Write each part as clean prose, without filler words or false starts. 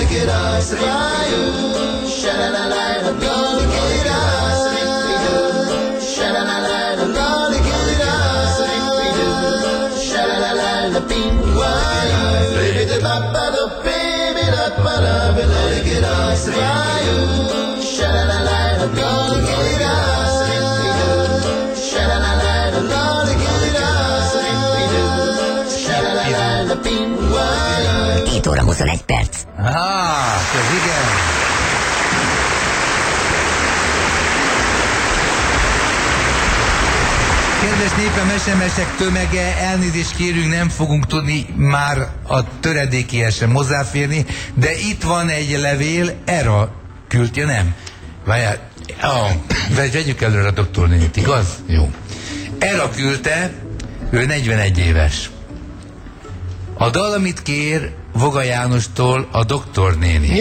get us right. Sha-la-la-la, gonna get us. Sha-la-la-la, gonna get us. Sha-la-la-la, ping-wah. Baby-da-ba-ba-da, baby-da-ba-da, gonna get us right. Sha-la-la-la, gonna get us. Sha-la-la-la, gonna get us. Sha-la-la-la, ping-wah. 7 óra 21 perc. Ez igen. Kedves népem, SMS-ek tömege, elnézést kérünk, nem fogunk tudni már a töredékéhez sem hozzáférni, de itt van egy levél, Era küldje, nem? Várjál, vegyük előre a doktornénit, igaz? Jó. Era küldte, ő 41 éves. A dal, amit kér Voga Jánostól, a doktornéni.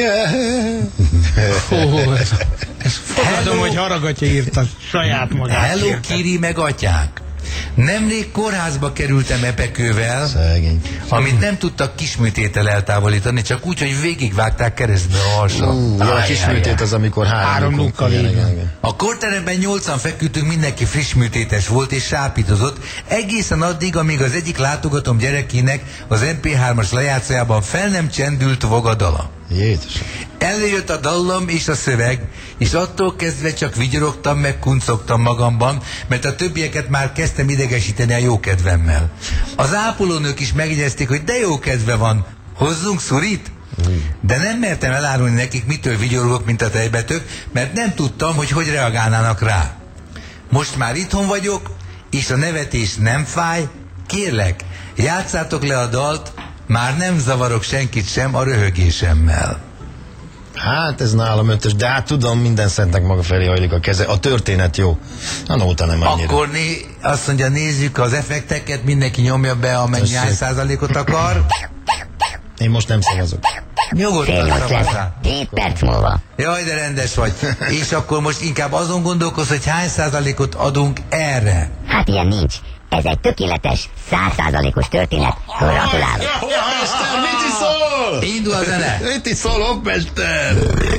Ez fogadom, hogy Haragatya írta saját magát. Hello, Kiri, meg atyák! Nemrég kórházba kerültem epekővel, amit nem tudtak kisműtéttel eltávolítani, csak úgy, hogy végigvágták keresztbe a alsat. A kisműtét az, amikor 3 lukkal. A kórteremben 8-an feküdtünk, mindenki friss műtétes volt és sápítozott, egészen addig, amíg az egyik látogatom gyerekének az MP3-as lejátszójában fel nem csendült Voga dala. Jézus. Előjött a dallam és a szöveg, és attól kezdve csak vigyorogtam, meg kuncogtam magamban, mert a többieket már kezdtem idegesíteni a jókedvemmel. Az ápolónők is megjegyezték, hogy de jó kedve van, hozzunk szurit? De nem mertem elárulni nekik, mitől vigyorogok, mint a tejbetök, mert nem tudtam, hogy reagálnának rá. Most már itthon vagyok, és a nevetés nem fáj, kérlek, játszátok le a dalt, már nem zavarok senkit sem a röhögésemmel. Hát ez nálam 5-ös, de hát tudom, minden szentnek maga felé hajlik a keze. A történet jó. A nóta nem annyira. Akkor azt mondja, nézzük az effekteket, mindenki nyomja be, amennyi hány százalékot akar. Én most nem szavazok. Nyugodtan szavazzál. 7 perc múlva. Jaj, de rendes vagy. És akkor most inkább azon gondolkoz, hogy hány százalékot adunk erre. Hát ilyen nincs. Ez egy tökéletes, 100%-os történet. Gratulálok! Mester, mit is szól? Indul a zene. Mit is szól, hoppmester?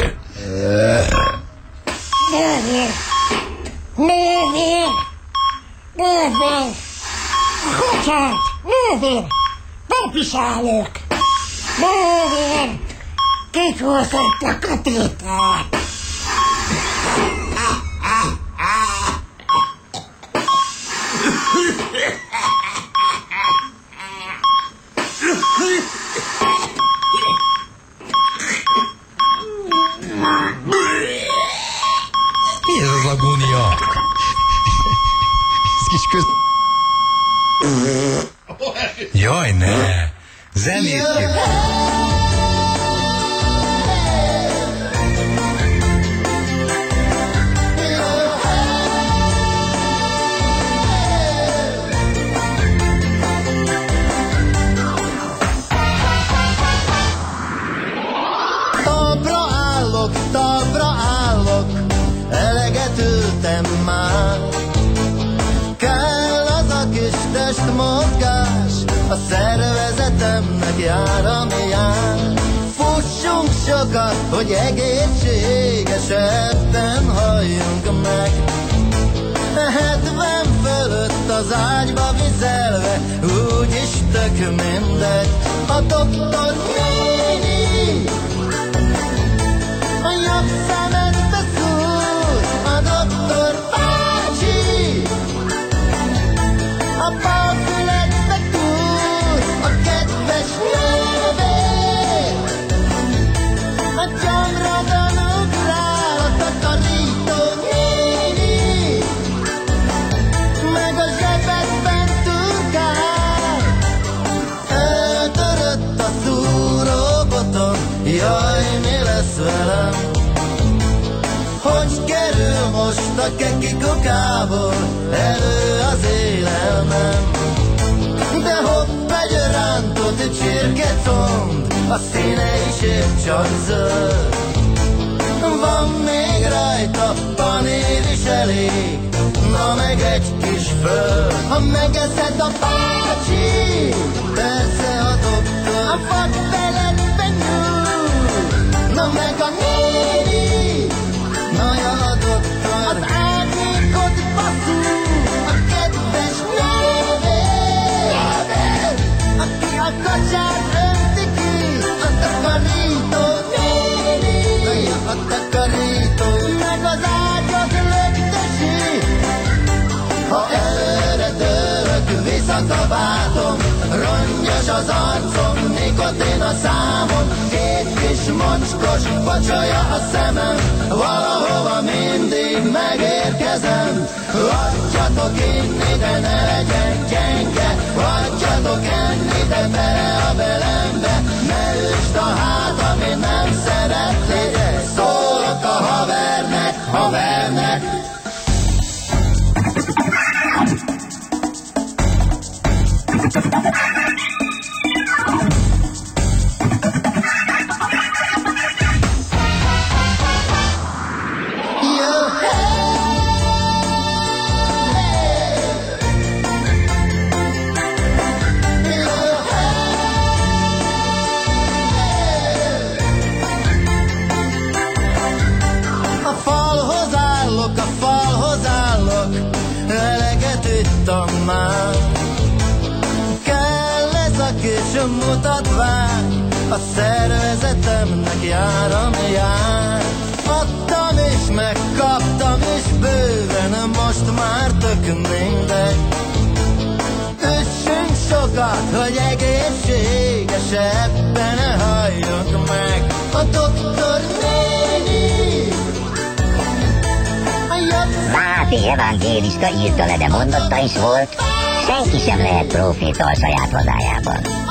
Nővér! Nővér! Nővér! Bocsánat! Nővér! Megviselők! Nővér! Kifúszottak a tétát! Mi ez az agónia? Ez kis köz... Jaj, ne! Zenét kérlek! Talpra állok, eleget ültem már. Kell az a kis testmozgás, a szervezetemnek jár, ami jár. Fussunk sokat, hogy egészségesebben halljunk meg. 70 fölött az ágyba vizelve, úgyis tök mindegy. A doktor néni a jobb szemedbe szúr, a doktor bácsi a bal füledbe túr, a kedves nővér a gyomrodon ugrál, a takarító néni meg a zsebedben turkál. Eltörött a szúróboton, jaj, mi lesz velem? Hogy kerül most a keki kukából elő az élelmem? De hopp, egy rántott csirkecomb, a színe is épp csak zöld. Van még rajta panír is elég, na meg egy kis föld. Ha megeszed a bácsi, persze a doktor, a vadbeletben nyúl. számon, két kis mocskos pacsolja a szemem, valahova mindig megérkezem. Adjatok inni, de ne legyen gyenge, adjatok enni, de bele a belembe, ne üsd a hát, ami nem szeretli, szólok a havernek. Mutatvány, a szervezetemnek jár, ami jár. Adtam és megkaptam és bőven, most már tök mindegy. Üssünk sokat, hogy egészségesebben halljunk meg. A doktor néni Máté evangélista írta le, de mondotta is volt, senki sem lehet próféta a saját hazájában.